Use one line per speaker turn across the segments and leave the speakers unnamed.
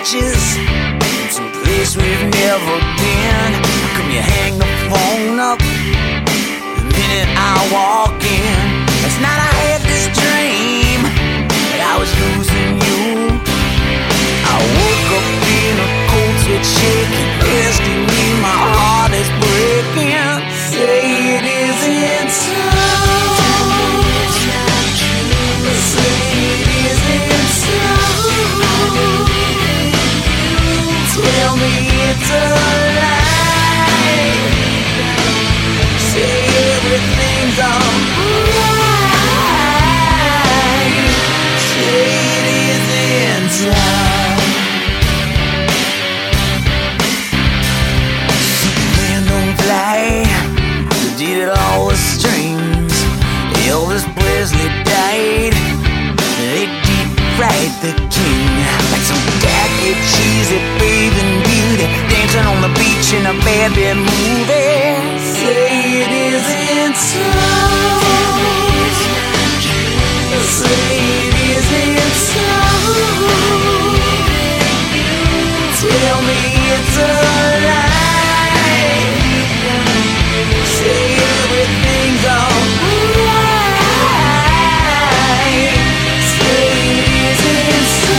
beaches, some place we've never been. Can you hang the phone up the minute I walk in? Last night I had this dream that I was losing you. I woke up in a cold sweat shaking, asking me, my heart is breaking. Say it isn't so. Say it isn't so. Tell me it's a lie. Say everything's alright. Say it isn't time. Superman don't fly. Who did it all with strings? Elvis Presley died. They deep fried the king like some tacky, cheesy bathing beauty, dancing on the beach in a bad movie. Say it isn't so. Say it isn't so. Tell me it's a lie. Say everything's alright. Say it isn't so.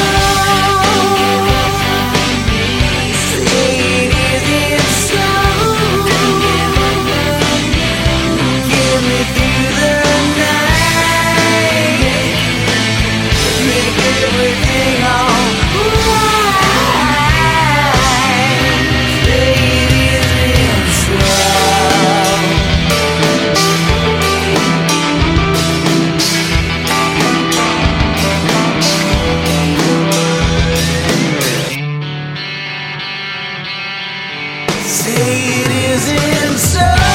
Say it isn't so. Get me through the night. Make everything alright. Say it isn't so. Say it isn't so.